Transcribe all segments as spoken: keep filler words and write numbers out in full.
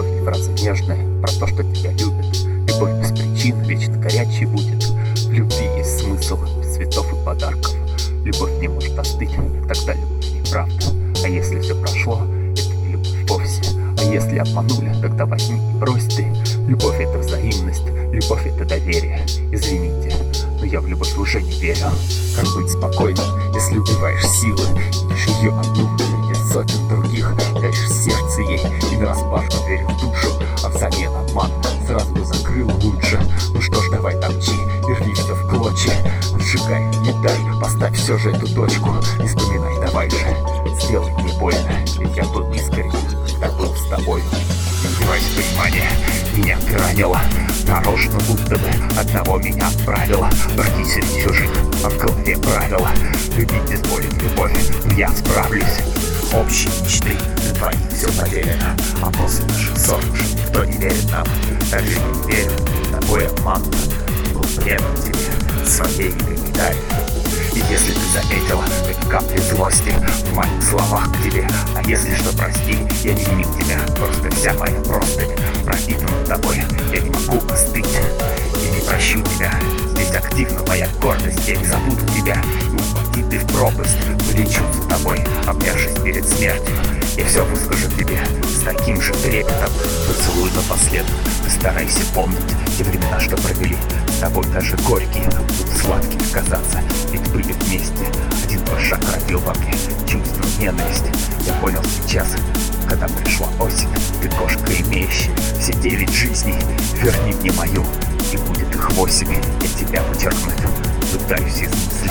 Любовь не фраза нежная про то, что тебя любят. Любовь без причин вечно горячей будет. В любви есть смысл без цветов и подарков. Любовь не может остыть, тогда любовь неправда. А если все прошло, это не любовь вовсе. А если обманули, тогда возьми и брось ты. Любовь — это взаимность, любовь — это доверие. Извините, но я в любовь уже не верю. Как быть спокойным, если убиваешь силы? Лишь ее одну, среди сотен других. Даришь сердце ей и нараспашку дверь в душу. А взамен обман сразу бы закрыл лучше. Ну что ж, давай топчи, верни все в клочья. Сжигай, не дай, поставь все же эту точку. Не вспоминай, давай же, сделай мне больно. Ведь я был искренен, когда был с тобой. Не вдевайся в понимание, меня ты ранила. Нарочно будто бы одного меня отправила. Враги среди чужих, а в голове правила. Любить не спорит любовь, но я справлюсь. Общие мечты, для твоих все потеряно. А после наших ссор уже никто не верит нам. Даже не верю, тобой обман. Был предан тебе, своей комментарии. И если ты заметила хоть капли злости в моих словах к тебе, а если что, прости, я не миг тебя. Просто вся моя простынь пропитана тобой. Я не могу остыть и не прощу тебя. Здесь активна моя гордость, я не забуду тебя. И упади ты в пропасть, полечу за тобой, обнявшись перед смертью. Я все выскажу тебе с таким же трепетом. Поцелуй напоследок, постарайся помнить те времена, что провели с тобой, даже горькие будут сладкими казаться. Ведь были вместе, один твой шаг родил во мне чувство ненависти. Я понял сейчас, когда пришла осень. Ты кошка, имеющая все девять жизней. Верни мне мою, и будет их восемь. Я тебя вычеркнуть пытаюсь из мыслей.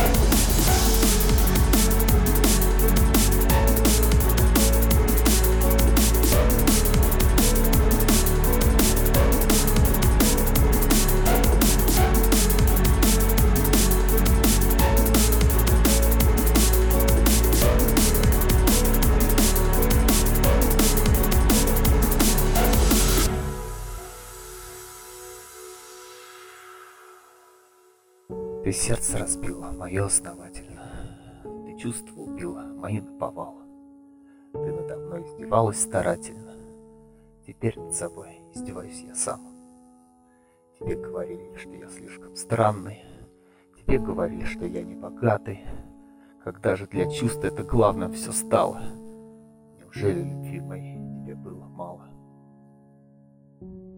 Ты сердце разбила, мое основательно. Ты чувства убила, мои наповал. Ты надо мной издевалась старательно. Теперь над собой издеваюсь я сам. Тебе говорили, что я слишком странный. Тебе говорили, что я не богатый. Когда же для чувств это главным все стало? Неужели любви моей тебе было мало?